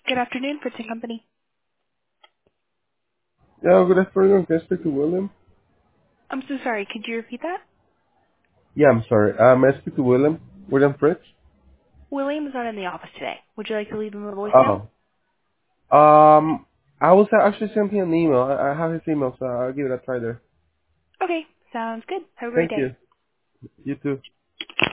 Good afternoon, Fritz& Company. Yeah, good afternoon. Can I speak to William? I'm so sorry. Could you repeat that? Yeah, I'm sorry. May I speak to William? William Fritz? William's not in the office today. Would you like to leave him a voicemail? Oh. I was actually sent him an email. I have his email, so I'll give it a try there. Okay, sounds good. Have a great Thank day. you. You too.